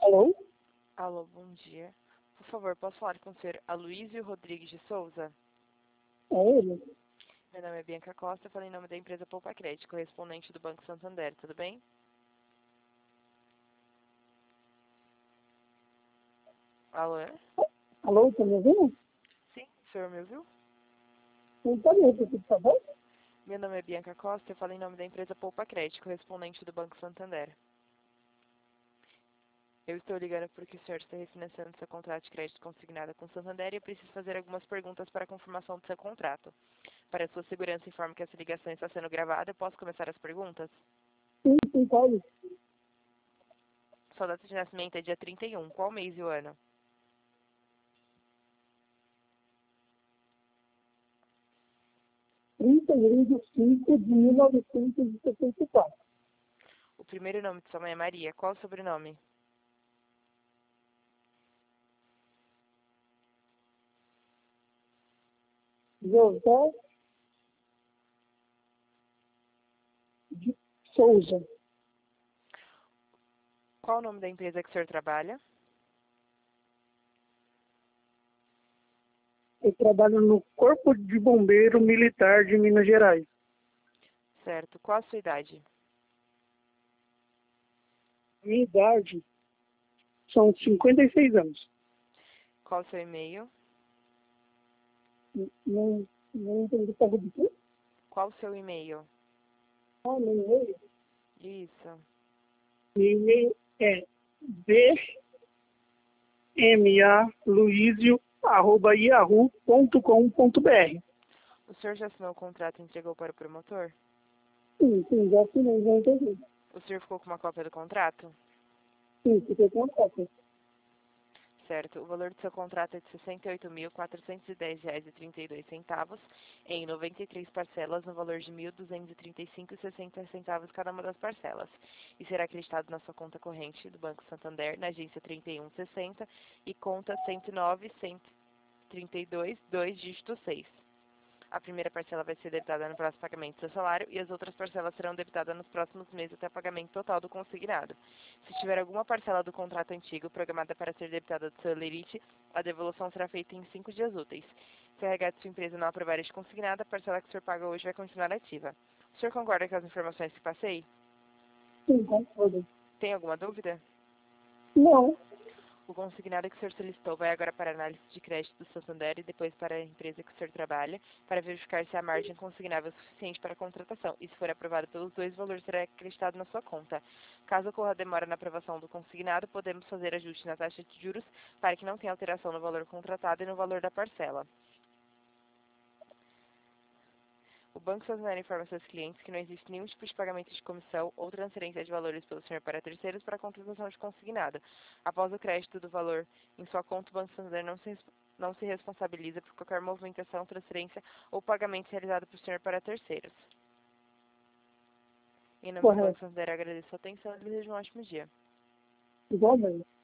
Alô? Alô, bom dia. Por favor, posso falar com o senhor Aloysio Rodrigues de Souza? É ele? Meu nome é Bianca Costa, falei em nome da empresa Poupa Crédito, correspondente do Banco Santander, tudo bem? Alô? Alô, tá me ouvindo? Sim, o senhor me ouviu? Não tá me ouvindo, por favor? Meu nome é Bianca Costa, eu falei em nome da empresa Poupa Crédito, correspondente do Banco Santander. Eu estou ligando porque o senhor está refinanciando seu contrato de crédito consignado com o Santander e eu preciso fazer algumas perguntas para a confirmação do seu contrato. Para a sua segurança, informo que essa ligação está sendo gravada. Eu posso começar as perguntas? Sim, pode. Sua data de nascimento é dia 31. Qual mês e o ano? 31 de 5 de 1964. O primeiro nome de sua mãe é Maria. Qual o sobrenome? José de Souza. Qual o nome da empresa que o senhor trabalha? Eu trabalho no Corpo de Bombeiro Militar de Minas Gerais. Certo. Qual a sua idade? Minha idade são 56 anos. Qual o seu e-mail? Não entendi para repetir? Qual o seu e-mail? Meu e-mail? Isso. Meu e-mail é bmaluizio@yahoo.com.br. O senhor já assinou o contrato e entregou para o promotor? Sim, já assinei, já entendi. O senhor ficou com uma cópia do contrato? Sim, fiquei com a cópia. Certo. O valor do seu contrato é de R$ 68.410,32 em 93 parcelas no valor de R$ 1.235,60 cada uma das parcelas. E será acreditado na sua conta corrente do Banco Santander, na agência 3160 e conta 109.132, 2 dígito 6. A primeira parcela vai ser debitada no próximo pagamento do seu salário e as outras parcelas serão debitadas nos próximos meses até o pagamento total do consignado. Se tiver alguma parcela do contrato antigo programada para ser debitada do seu lerite, a devolução será feita em 5 dias úteis. Se a RH de sua empresa não aprovar este consignado, a parcela que o senhor paga hoje vai continuar ativa. O senhor concorda com as informações que passei? Sim, concordo. Tem alguma dúvida? Não. O consignado que o senhor solicitou vai agora para a análise de crédito do Santander e depois para a empresa que o senhor trabalha, para verificar se a margem consignável é suficiente para a contratação. E se for aprovado pelos dois, o valor será acreditado na sua conta. Caso ocorra demora na aprovação do consignado, podemos fazer ajuste na taxa de juros para que não tenha alteração no valor contratado e no valor da parcela. O Banco Santander informa seus clientes que não existe nenhum tipo de pagamento de comissão ou transferência de valores pelo senhor para terceiros para a contratação de consignado. Após o crédito do valor em sua conta, o Banco Santander não se responsabiliza por qualquer movimentação, transferência ou pagamento realizado por senhor para terceiros. Em nome do Banco Correto. Santander, agradeço a sua atenção e desejo um ótimo dia. Igualmente.